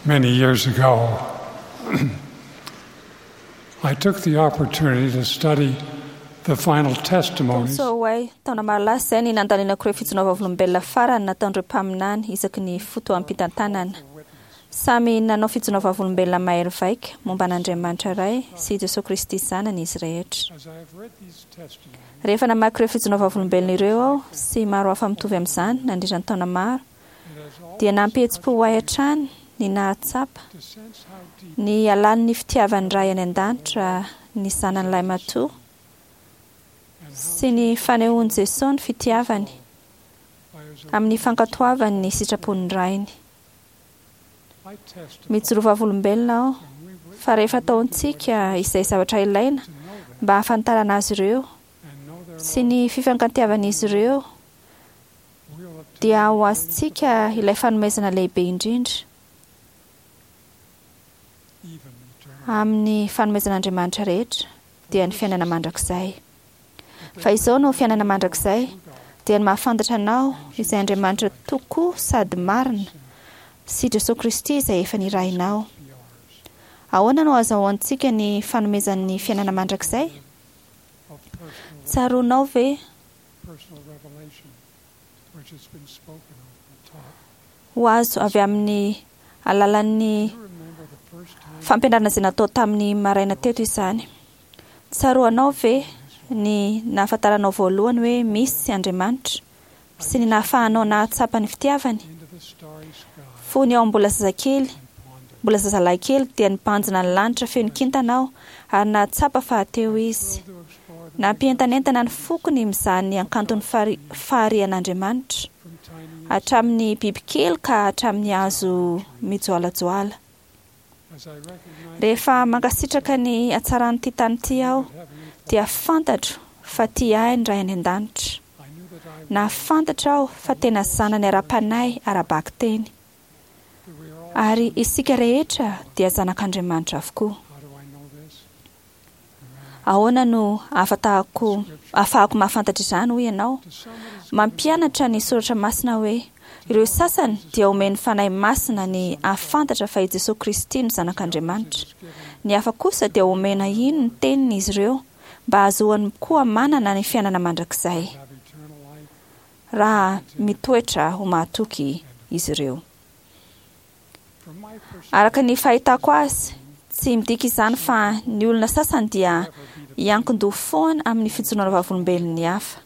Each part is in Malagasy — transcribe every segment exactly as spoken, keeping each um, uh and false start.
Many years ago, I took the opportunity to study the final testimonies so way taona malaza zay ny nandalinako ireo fitsonaova volombelona farany nataon'ireo mpaminany isaky ny fotoam-pitantanana. Samy nanao fitsonaova volombelona mahery vaika momba an'Andriamanitra iray sy Jesosy Kristy zanany izy rehetra. Rehefa namaky ireo fitsonaova volombelona ireo aho sy maro hafa mitovy amin'izany nandritra ny taona maro dia nampihetsi-po ho ahy hatrany ny nahatsapa ny alalan'ny fitiavany ray any an-danitra ny zanan'ilay matoa sy ny fanehoan'i Jesosy ny fitiavany amin'ny fankatoavany ny sitrapony rainy. Mijorova volombelona aho fa rehefa ataontsika izay zavatra ilaina mba hahafantarana azy ireo sy ny fifankatiavan'izy ireo dia ho azontsika ilay fanomezana lehibe indrindra amin'ny fanomezan'Andriamanitra rehetra dia ny fiainana mandrakizay. Fa izao no fiainana mandrakizay dia ny mahafantatra anao izay Andriamanitra tokoa sady marina sy Jesosy Kristy izay efa nirahinao. Ahoana no azahoantsika ny fanomezan'ny fiainana mandrakizay? Tsaroanao ve ho azo avy amin'ny alalan'ny fampianarana izay natao tamin'ny maraina teto izany? Tsaroanao ve ny nahafantaranao voalohany hoe misy Andriamanitra sy ny nahafahanao nahatsapa ny fitiavany? Fony ao mbola zazakely, mbola zazalahy kely dia nibanjina ny lanitra feno kintanao ary nahatsapa fahateo izy. Nampientanentana ny fokony mizaha ny hakanton'ny faharian'Andriamanitra hatramin'ny bibikely ka hatramin'ny hazo mijoalajoala. Rehefa mankasitraka ny hatsaran'ity tany ity aho dia fantatro fa ty ahy ny ray any an-danitra. Na fantatra aho fa tena zanany ara-panahy ara-baky teny. Ary isika rehetra dia zanak'Andriamanitra avokoa. Ahoana no afatahako afahako mahafantatra izany hoy ianao? Mampianatra ny soratra masina hoe ireo sasany dia omeny fanahy masina ny ahafantatra fa i Jesosy Kristy no zanak'Andriamanitra. Ny hafa kosa dia omena ino ny tenin'izy ireo mba ahazoany koa manana ny fiainana mandrakizay raha mitoetra ho mahatoky izy ireo. Araka ny fahitako azy, tsy midika izany fa ny olona sasany dia hiankin-doha foana amin'ny fitsonaova volombelon'ny hafa.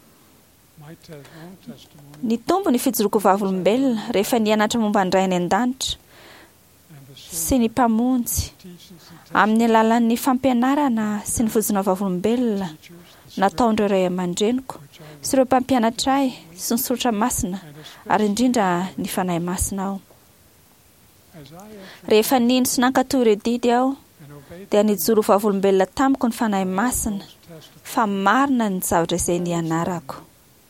Ny tombo ny fijoroako vavolombelona rehefa nianatra momba ny ray any an-danitra sy ny mpamonjy amin'ny alalan'ny fampianarana sy ny fijoroana vavolombelona nataon'ireo ray aman-dreniko sy ireo mpampianatra ahy sy ny soratra masina ary indrindra ny fanahy masina aho. Rehefa nino sy nankatoy ireo didy aho dia nijoro vavolombelona tamiko ny fanahy masina fa marina ny zavatra izay nianarako.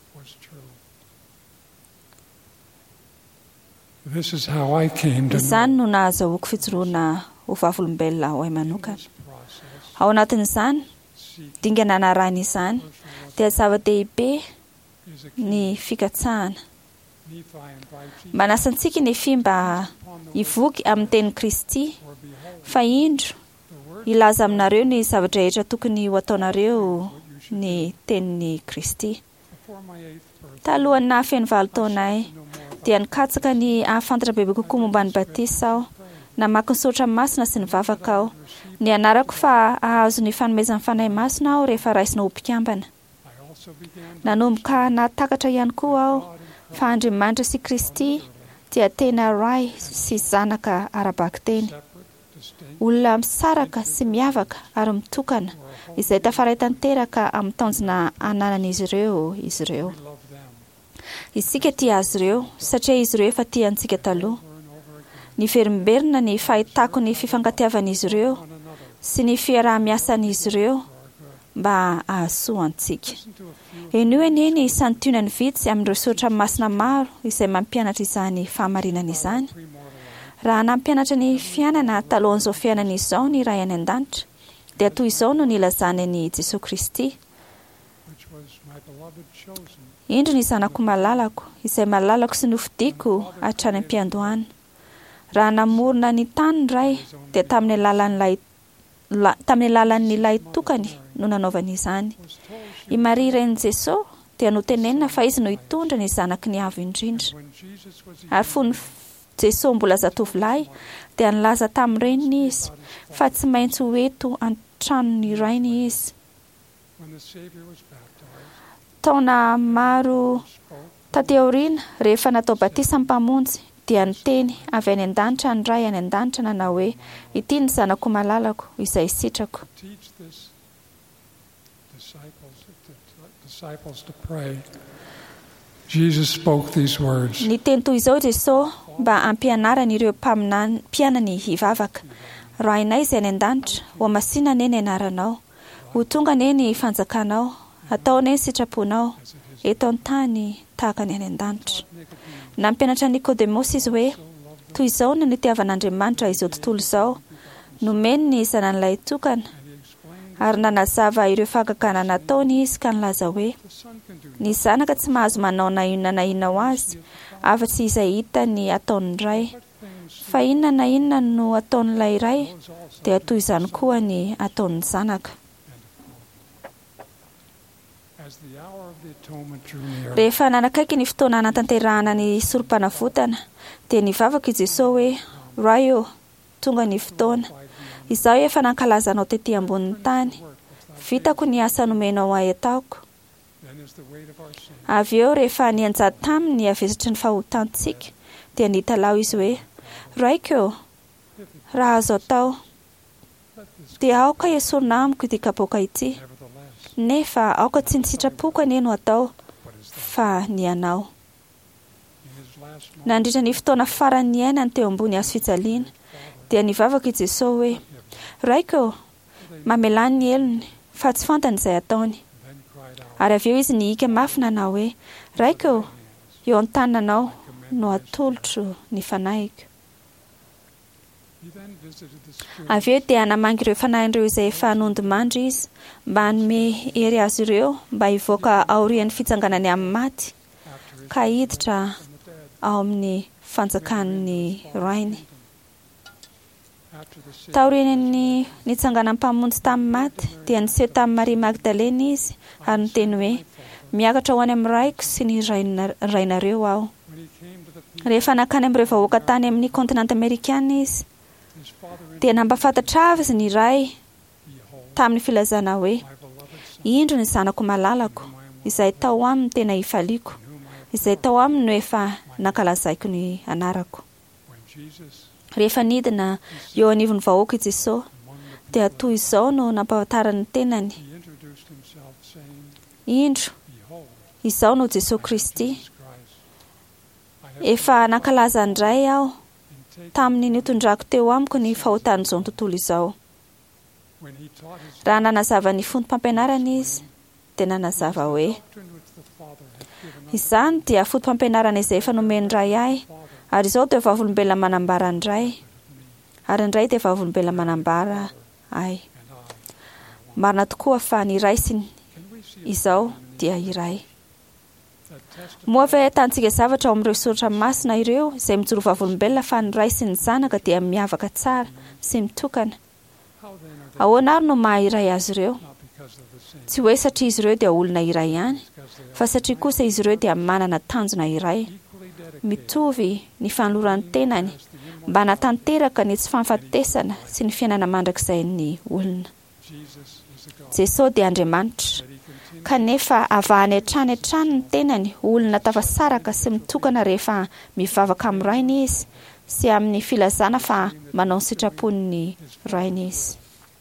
Izany no nahazahoako fijoroana ho vavolombelona ho ahy manokana. Ao anatin'izany dinganana rainy izany dia zava-dehibe ny fikatsahana. Manasantsika ny fimba hivoky amin'ny tenin'i Kristy fa indro ilaza aminareo ny zavatra rehetra tokony ho ataonareo ny tenin'i Kristy. Talohan'ny nahafeno valo taona ahy dia nikatsaka ny ahafantatra bebe kokoa momba ny batisa aho, namaky ny soratra masina sy ny vavaka aho. Ny anarako fa ahazo ny fanomezan'ny fanahy masina aho rehefa raisina ho mpikambana. Nanomboka nahatakatra ihany koa aho fa Andriamanitra sy Kristy dia tena ray sy zanaka ara-baky teny. Olona misaraka sy miavaka ary mitokana izay tafara tanteraka amin'ny tanjona ananan'izy ireo izy ireo. Isika tia azy ireo satria izy ireo efa tia antsika taloha. Ny verimberina ny fahitako ny fifankatiavan'izy ireo sy ny fiarah-miasan'izy ireo mba ahasoa antsika. Eny io eny ny santionany vitsy amin'ireo soratra masina maro izay mampianatra izany fahamarinana izany. Raha nampianatra ny fiainana talohan'izao fiainana izao ny ray any an-danitra dia toy izao no nilazany ny Jesosy Kristy. Indro ny zanako malalako izay malalako sy nofidiko hatrany am-piandohana. raha namorona ny tany ray dia tamin'ny alalan'ilay tamin'ny alalan'ilay tokany no nanaovany izany. I Maria ren'i Jesosy dia notenenina fa izy no hitondra ny zanaky ny avo indrindra. Ary fony Jesosy mbola zatovolahy dia nilaza tamin'ireny izy fa tsy maintsy hoeto an-tranony irainy izy. Taona maro taty aoriana rehefa natao batisa ny mpamonjy dia niteny avy any an-danitra ny ray any an-danitra nanao hoe ity ny zanako malalako izay sitrako. Niteny toy izao Jesosy mba ampianarany ireo mpianany hivavaka. Rainay izay any an-danitra, ho masina ane ny anaranao, ho tonga ane ny fanjakanao, atao ane ny sitraponao, eto an-tany tahaka ny any an-danitra. Nampianatra Nikodemosy izy hoe toy izao no nitiavan'Andriamanitra izao tontolo izao, nomeny ny zanan'ilay tokana, ary nanazava ireo fahagagana nataony izy ka nilaza hoe ny zanaka tsy mahazo manao na inona na inona ho azy afa-tsy izay hita ny ataon'ny ray, fa inona na inona no ataon'ilay ray dia toy izany koa ny ataon'ny zanaka. Rehefa nanakaiky ny fotoana anatanterahana ny sorom-panavotana dia nivavaka i Jesosy hoe ray ô, tonga ny fotoana, izaho efa nankalazanao tetỳ ambonin'ny tany, vitako ny asa nomenao ahy ataoko. Avy eo rehefa nianjady taminy avesatry ny fahotantsika dia nitalao izy hoe raiko, raha azo atao dia aoka esorina amiko ity kapoaka ity, nefa aoka tsy ny sitrapoko anie no atao fa ny anao. Nandritra ny fotoana farany iainany teo ambony hazo fijaliana dia nivavaka i Jesosy hoe raiko, mamelany ny elony fa tsy fantany izay ataony. Ary avy eo izy nihika mafy nanao hoe raiko, eo an-tananao no atolotro ny fanahiko. Avy eo dia namangy ireo fanahin'ireo izay efa nondimandry izy mba hanome hery azy ireo mba hivoaka aorian'ny fitsanganany amin'ny maty ka hiditra ao amin'ny fanjakan'ny rainy. Taorian'ny nitsanganan'ny mpamonjy tamin'ny maty dia niseho tamin'ny Maria Magdalena izy ary niteny hoe miakatra ho any amin'ny raiko sy ny rainareo aho. Rehefa nakany amin'ireo vahoaka tany amin'ny kontinanta Amerikana izy dia nampafantatra azy ny ray tamin'ny filazana hoe indro ny zanako malalako izay tao aminy tena hifaliako, izay tao aminy no efa nankalazaiko ny anarako. Rehefa nidina eo anivon'ny vahoaka i Jesosy dia toy izao no nampahafantarany tenany, indro izao no Jesosy Kristy, efa nankalaza ndray aho tamin'ny nitondrako teo amiko ny fahotan'izao tontolo izao. Raha nanazava ny fotom-pampianarana izy dia nanazava hoe izany dia fotom-pampianarana izay efa nomeny ndray ahy, ary izao dia vavolombelona manambara ndray, ary ndray dia vavolombelona manambara ahy. Marina tokoa fa ny raisiny izao dia iray. Moa ve tantsika zavatra ao amin'ireo soratra masina ireo izay mijoro vavolombelona fa ny ray sy ny zanaka dia miavaka tsara sy mitokana. Ahoana ary no maha iray azy ireo? Tsy hoe satria izy ireo dia olona iray ihany, fa satria kosa izy ireo dia manana tanjona iray, mitovy ny fanoloran'ny tenany mba natanteraka ny tsy fahafatesana sy ny fiainana mandrakizay ny olona. Jesosy dia Andriamanitra, kanefa avahany hatrany hatrany ny tenany olona tafasaraka sy mitokana rehefa mivavaka amin'ny rainy izy sy amin'ny filazana fa manao ny sitrapony rainy izy.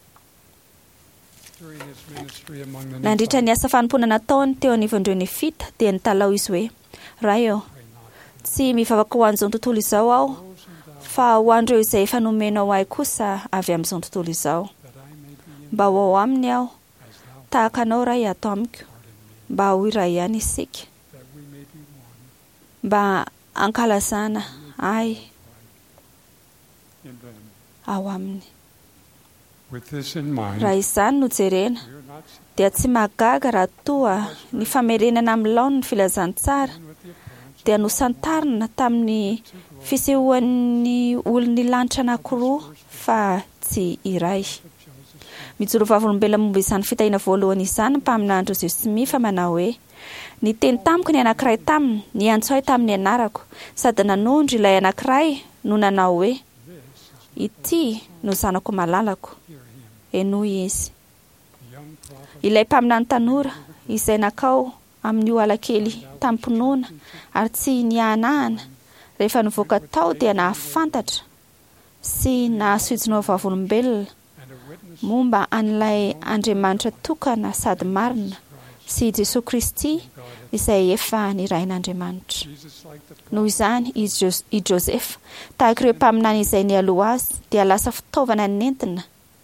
Nandritra ny asa fanompoana nataony teo anivon'ireo nifita dia nitalao izy hoe ray ô, tsy mivavaka ho an'izao tontolo izao aho, fa ho an'ireo izay efa nomenao ahy kosa avy amin'izao tontolo izao, mba ho ao aminy aho tahaka anao ray ato amiko, mba ho iray ihany isika, mba ankalazana ahy ao aminy. Raha izany no jerena dia tsy mahagaga raha toa ny famerenana amin'ny laony ny filazantsara dia nosantarina tamin'ny fisehoan'ny olon'ny lanitra anankiroa fa tsy iray. Mijoro vavolombelona momba izany fitahina voalohany izany mpaminandro Josimi fa manao hoe ny teny tamiko ny anankiray taminy ny antsoay tamin'ny anarako sady nanondro ilay anankiray no nanao hoe ity no zanako malalako eno izy. Ilay mpaminany tanora izay nakao amin'ny oalakely tampinoana ary tsy nianahana rehefa nivoaka tao dia nahafantatra sy nahasoijinao vavolombelona momba an'ilay Andriamanitra tokana sady marina sy Jesosy Kristy izay efa nirain'Andriamanitra. Noho izany i Josefa tahaka ireo mpaminany izay nialoha azy dia lasa fitaovana nentina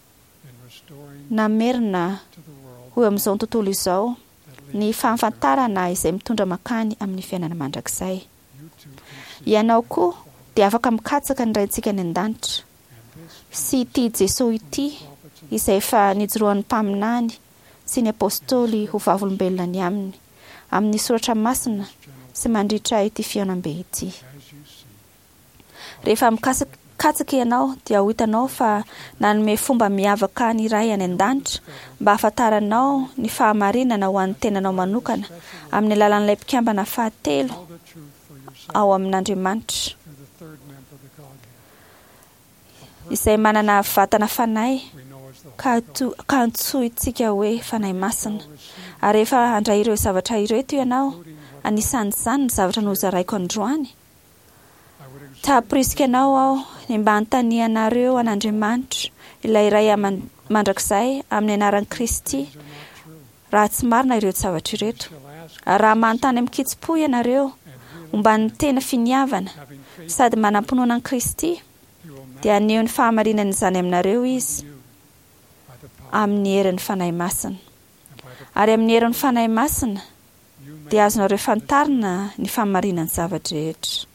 namerina ho amin'izao tontolo izao ny fahafantarana izay mitondra makany amin'ny fiainana mandrakizay. Ianao koa dia afaka mikatsaka ny raintsika ny an-danitra sy ity Jesosy ity izay efa nijoroan'ny mpaminany sy ny apôstôly ho vavolombelona ny aminy amin'ny soratra masina sy mandritra ity fiainam-be ity. Rehefa mikatsaka ianao dia ho hitanao fa nanome fomba miavaka ny iray any an-danitra mba hafantaranao ny fahamarinana ho an'ny tenanao manokana amin'ny alalan'ilay mpikambana fahatelo ao amin'Andriamanitra izay manana vatana fanahy ka antsointsika hoe fanahy masina. Ary rehefa handray ireo zavatra ireto ianao anisan'izany ny zavatra nozaraiko androany tahaporisika anao aho ny mba hanontanianareo an'Andriamanitra ilay iray mandrakizay amin'ny anaran'i Kristy raha tsy marina ireo zavatra ireto. Raha manontany amin'ny kitsipo ianareo momba ny tena finiavana sady manam-pinoana an'i Kristy dia aneho ny fahamarinana izany aminareo izy amin'ny herin'ny fanahy masina. Ary amin'ny herin'ny fanahy masina dia azonareo fantarina ny fahamarinana zavatra rehetra.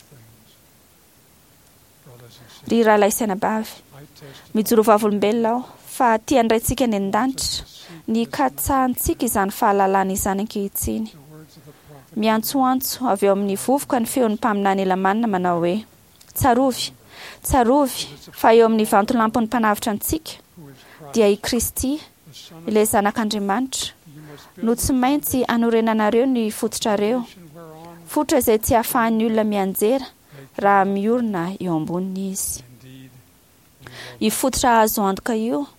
Ry rahalahy sy anabavy, mijoro vavolombelona aho fa tia andraintsika ny an-danitra ny katsahantsika izany fahalalana izany ankehitriny. Miantsoantso avy eo amin'ny vovoka ny feon'ny mpaminany elamanina manao hoe tsarovy, tsarovy fa eo amin'ny vantolampony mpanavitra antsika dia i Kristy ilay zanak'Andriamanitra no tsy maintsy anorenanareo ny fototrareo, fototra izay tsy hahafahan'ny olona mianjera raha miorina eo amboniny izy. I fototra azo antoka io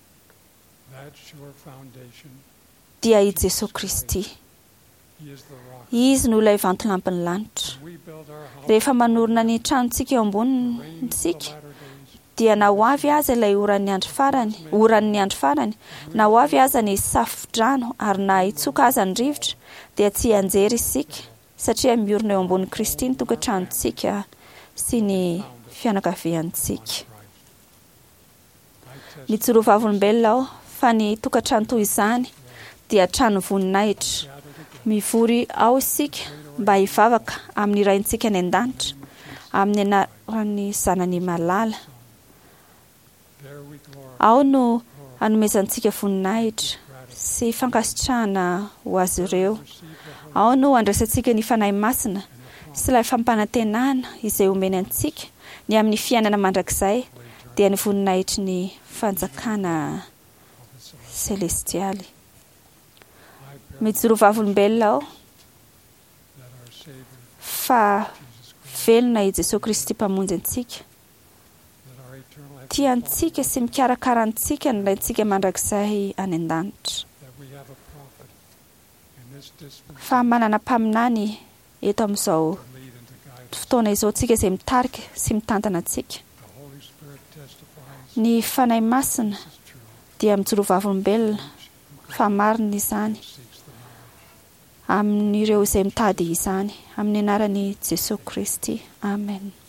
dia i Jesosy Kristy. Izy no ilay vantolampin'ny lanitra. Rehefa manorina ny tranontsika eo ambonintsika dia na ho avy aza ilay oran'ny andro farany, oran'ny andro farany, na ho avy aza ny safo-drano ary na hitsoka aza ny rivotra dia tsy anjera isika satria miorina eo ambonin'i Kristy ny tokantranontsika sy ny fianakaviantsika. Mijoro vavolombelona aho fa ny tokantrano toy izany dia trano voninahitra. Mivory ao isika mba hivavaka amin'ny raintsika ny an-danitra amin'ny anaran'ny zanany malala. Ao no hanomezantsika voninahitra sy fankasitrahana ho azy ireo. Ao no andraisantsika ny fanahy masina sy ilay fampanantenana izay omeny antsika ny amin'ny fiainana mandrakizay dia ny voninahitry ny fanjakana selestialy. Mijoro vavolombelona aho fa velona i Jesosy Kristy mpamonjy antsika. Tiantsika sy mikarakara antsika ny laintsika mandrakizay any an-danitra. Fa manana mpaminany eto amin'izao fotoana izao tsika izay mitarika sy mitantana antsika. Ny fanahy masina dia mijoro vavolombelona fa marina izany amin'ireo izay mitady izany amin'ny anaran'i Jesosy Kristy. Amen.